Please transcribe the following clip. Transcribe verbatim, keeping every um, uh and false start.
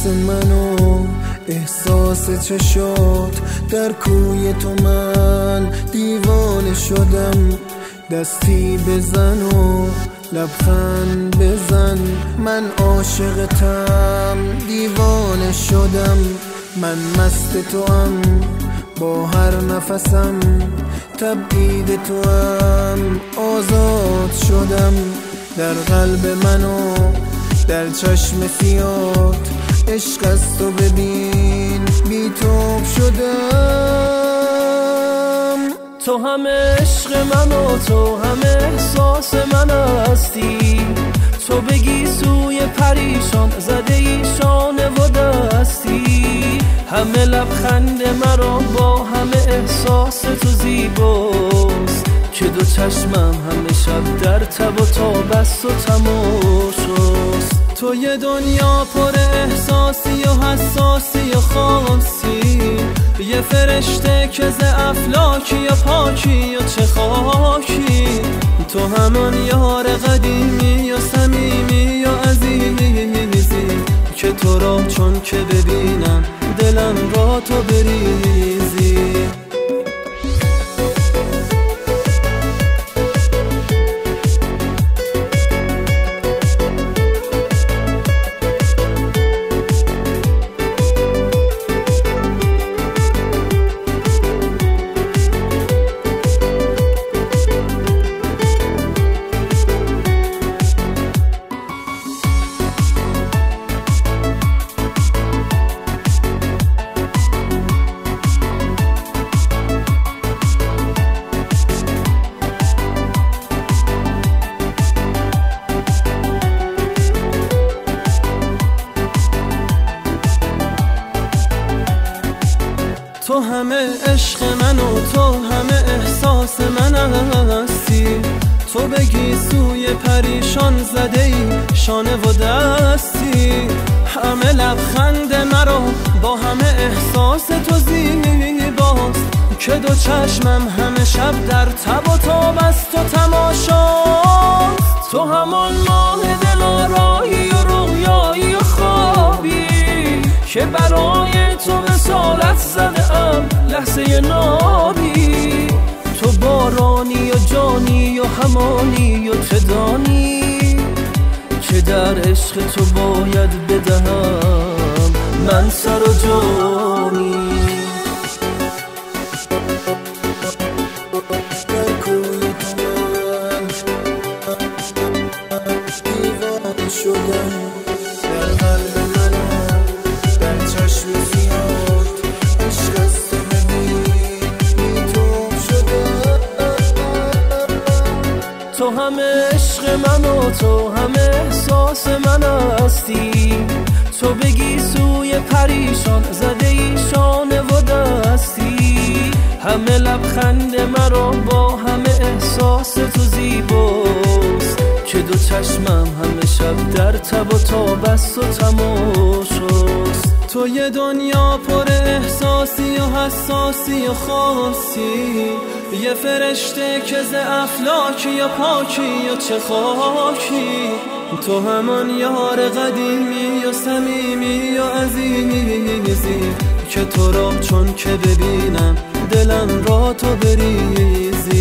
احساس منو احساس چشات در کوی تو من دیوانه شدم. دستی بزن و لبخند بزن، من عاشقتم دیوانه شدم. من مست تو ام با هر نفسم، تبعید تو ام آزاد شدم. در قلب منو در چشم سیات عشق از تو ببین بی توب شدم. تو هم عشق من و تو هم احساس من هستی. تو بگی سوی پریشان زده ایشانه و دستی. همه لبخند مرا با همه احساس تو زیباست که دو چشمم همه شب در تب و تاب است و تماشاست. تو یه دنیا پر احساسی و حساسی و خاصی، یه فرشته که ز افلاکی یا پاکی یا چه خاکی. تو همان یار قدیمی یا صمیمی یا عزیزی که تو را چون که ببینم دلم را تو بریزی. تو همه عشق من و تو همه احساس من هستی. تو بگی سوی پریشان زده ای شانه و دستی. همه لبخند مرا با همه احساس تو زیباست که دو چشمم همه شب در تب و تاب است و تماشاست. تو همان ماه دلارایی و رویایی و خوابی که برای تو رسالت زده ام لحظه نابی. تو بارانی و جانی و همانی و تدانی که در عشق تو باید بدهم من سر و جانی. در کوی تو من دیوانه شدم. در قلب منم در چشم سیاد عشق از تو ببین بی توب شدم. تو هم عشق من و تو هم احساس من هستی. تو بگی سوی پریشان زده ایشانه و دستی. همه لبخند مرا با همه احساس تو زیباست که دو چشمم همه شب در تب و تاب است و تماشاست. تو یه دنیا پر احساسی و حساسی و خاصی، یه فرشته که ز افلاکی یا پاکی یا چه خاکی. تو همان یار قدیمی یا صمیمی یا عزیزی که تو را چون که ببینم دلم را تو بریزی.